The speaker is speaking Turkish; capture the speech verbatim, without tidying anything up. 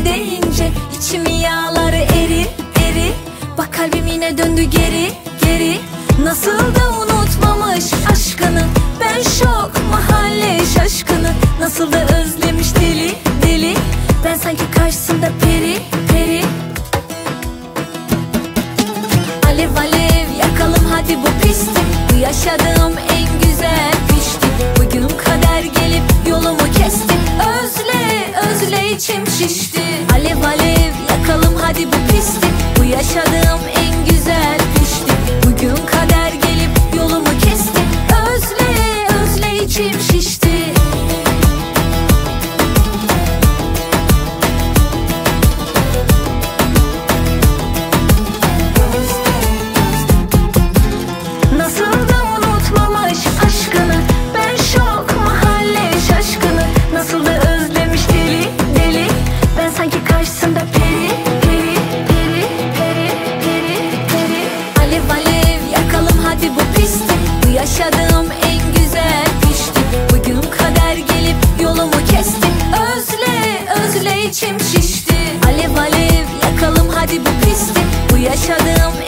deyince içimi yağları eri eri. Bak kalbim yine döndü geri geri. Nasıl da unutmamış aşkını. Ben şok, mahalle şaşkını. Nasıl da özlemiş deli deli. Ben sanki karşısında peri peri. Alev alev yakalım hadi bu pisti. Bu yaşadığım en güzel pişti. Bugün kader gelip yolumu kesti. Özle özle içim şişti. Alev alev yakalım hadi bu pisti. Bu yaşadığım en güzel pişti. Bugün kader gelip yolumu kesti. Özle özle içim şişti. Nasıl da unutmamış aşkını. Ben şok, mahalle şaşkını. Nasıl da özlemiş deli deli. Ben sanki karşısında peri peri peri peri peri peri. Alev alev yakalım hadi bu pisti. Bu yaşadığım en güzel pişti. Bugün kader gelip yolumu kesti. Özle özle içim şişti. Alev alev yakalım hadi bu pisti. Bu yaşadığım